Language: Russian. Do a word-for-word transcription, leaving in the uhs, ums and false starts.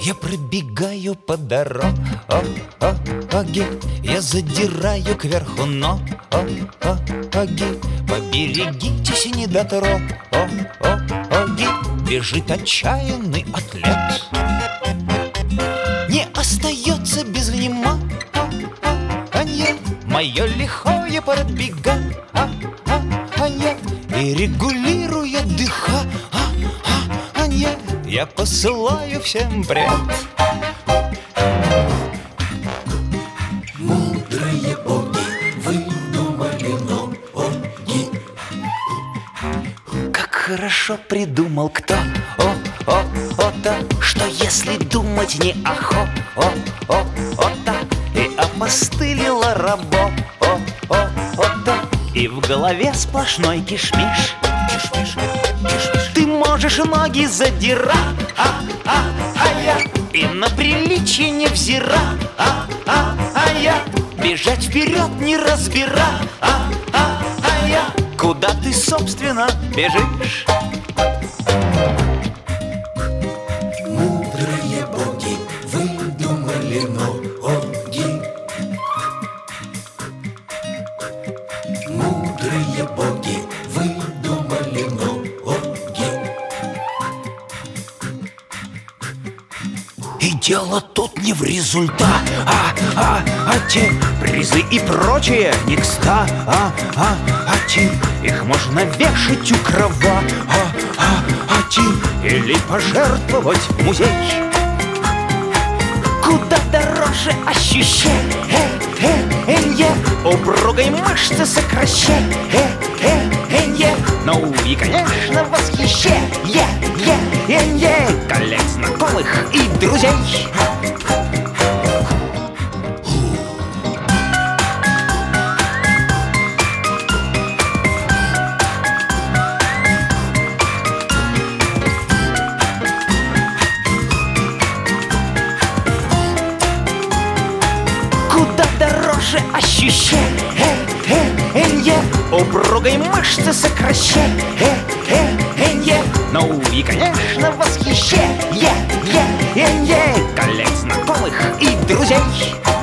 Я пробегаю по дороге, я задираю кверху ноги. Поберегитесь, недотроги. Бежит отчаянный атлет, не остается без внимания мое лихое пробегание, и регулируя дыхание, я посылаю всем привет. Мудрые боги выдумали ноги. Как хорошо придумал кто, о, о, о, то, что если думать не охо, о, о, о, то, и опостылила работа, о, о, о, то, и в голове сплошной кишмиш. Кишмиш, кишмиш. Ты можешь ноги задирать, а, а, а я, и на приличие не взира, а, а, а я, бежать вперед не разбира, а, а, а я. Куда ты, собственно, бежишь? Мудрые боги выдумали ноги. Мудрые боги выдумали ноги. И дело тут не в результате, а, а, а те призы и прочее не кста, а, а, а те, их можно вешать у крова, а, а, а те, или пожертвовать в музей. Куда дороже ощущение упругой мышцы сокращение, ну и, конечно, восхищение коллег, знакомых и друзей. Куда дороже ощущение упругой мышцы сокращение, ну и, конечно, восхищение коллег, знакомых и друзей.